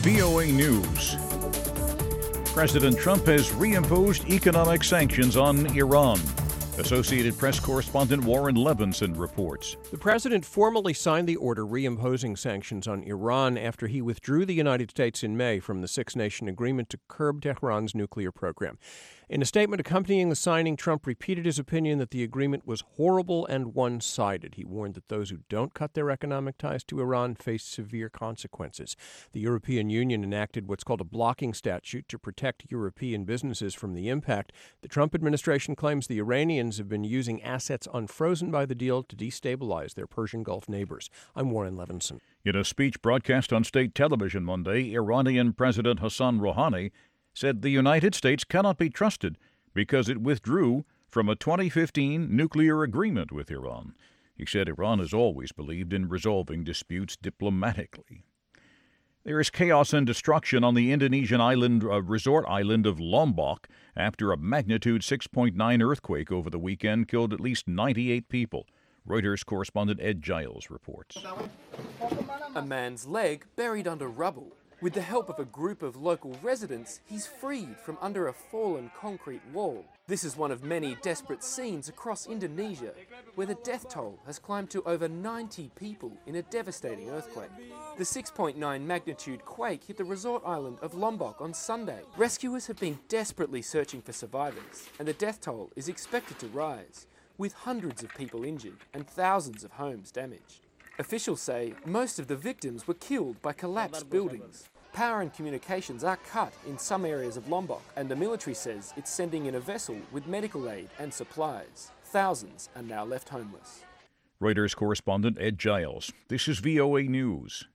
VOA News. President Trump has reimposed economic sanctions on Iran. Associated Press correspondent Warren Levinson reports. The president formally signed the order reimposing sanctions on Iran after he withdrew the United States in May from the six-nation agreement to curb Tehran's nuclear program. In a statement accompanying the signing, Trump repeated his opinion that the agreement was horrible and one-sided. He warned that those who don't cut their economic ties to Iran face severe consequences. The European Union enacted what's called a blocking statute to protect European businesses from the impact. The Trump administration claims the Iranians have been using assets unfrozen by the deal to destabilize their Persian Gulf neighbors. I'm Warren Levinson. In a speech broadcast on state television Monday, Iranian President Hassan Rouhani said the United States cannot be trusted because it withdrew from a 2015 nuclear agreement with Iran. He said Iran has always believed in resolving disputes diplomatically. There is chaos and destruction on the Indonesian resort island of Lombok after a magnitude 6.9 earthquake over the weekend killed at least 98 people. Reuters correspondent Ed Giles reports. A man's leg buried under rubble. With the help of a group of local residents, he's freed from under a fallen concrete wall. This is one of many desperate scenes across Indonesia, where the death toll has climbed to over 90 people in a devastating earthquake. The 6.9 magnitude quake hit the resort island of Lombok on Sunday. Rescuers have been desperately searching for survivors, and the death toll is expected to rise, with hundreds of people injured and thousands of homes damaged. Officials say most of the victims were killed by collapsed buildings. Power and communications are cut in some areas of Lombok, and the military says it's sending in a vessel with medical aid and supplies. Thousands are now left homeless. Reuters correspondent Ed Giles. This is VOA News.